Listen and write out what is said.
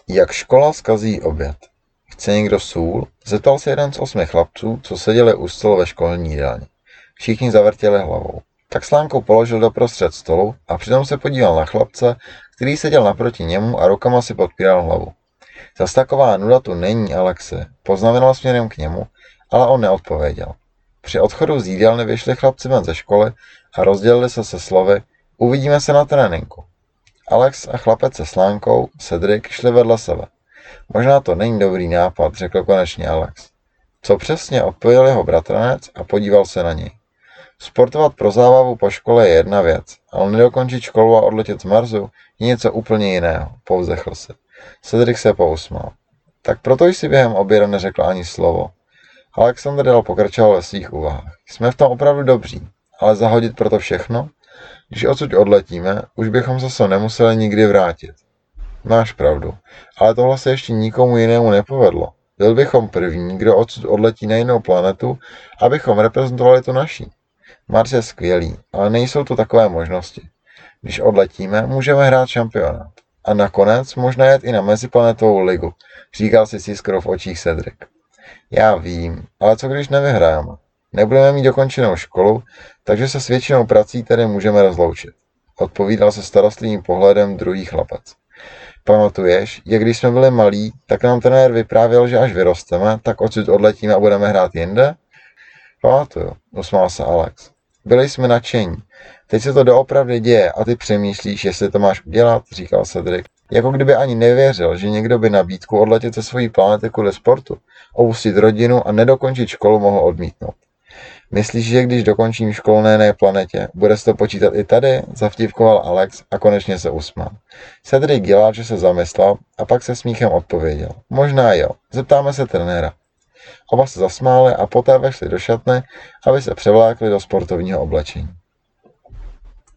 Jak škola zkazí oběd. Chce někdo sůl? Zeptal se jeden z 8 chlapců, co seděli u stolu ve školní jídelně. Všichni zavrtěli hlavou. Tak slánkou položil doprostřed stolu a přitom se podíval na chlapce, který seděl naproti němu a rukama si podpíral hlavu. Zas taková nuda tu není, Alexi, poznamenal směrem k němu, ale on neodpověděl. Při odchodu z jídelny vyšli chlapci ven ze školy a rozdělili se slovy: uvidíme se na tréninku. Alex a chlapec se slánkou, Cedric, šli vedle sebe. Možná to není dobrý nápad, řekl konečně Alex. Co přesně, odpověděl jeho bratranec a podíval se na něj. Sportovat pro zábavu po škole je jedna věc, ale nedokončit školu a odletět z Marsu je něco úplně jiného, povzdechl si. Cedric se pousmál. Tak proto jsi během oběda neřekl ani slovo. Alexander dál pokračoval ve svých úvahách. Jsme v tom opravdu dobří, ale zahodit proto všechno? Když odsud odletíme, už bychom se sem nemuseli nikdy vrátit. Máš pravdu, ale tohle se ještě nikomu jinému nepovedlo. Byl bychom první, kdo odsud odletí na jinou planetu, abychom reprezentovali tu naší. Mars je skvělý, ale nejsou tu takové možnosti. Když odletíme, můžeme hrát šampionát. A nakonec možná jet i na meziplanetovou ligu, říkal si s jiskrou v očích Cedric. Já vím, ale co když nevyhrajeme? Nebudeme mít dokončenou školu, takže se s většinou prací tedy můžeme rozloučit. Odpovídal se starostlivým pohledem druhý chlapec. Pamatuješ, jak když jsme byli malí, tak nám trenér vyprávěl, že až vyrosteme, tak odsud odletíme a budeme hrát jinde? Pamatuju, usmál se Alex. Byli jsme nadšení. Teď se to doopravdy děje a ty přemýšlíš, jestli to máš udělat, říkal Cedric. Jako kdyby ani nevěřil, že někdo by nabídku odletět ze svojí planety kvůli sportu, opustit rodinu a nedokončit školu mohl odmítnout. Myslíš, že když dokončím školu na jiné planetě, bude se to počítat i tady? Zavtipkoval Alex a konečně se usmál. Cedric dělal, že se zamyslel a pak se smíchem odpověděl. Možná jo, zeptáme se trenéra. Oba se zasmáli a poté vešli do šatny, aby se převlékli do sportovního oblečení.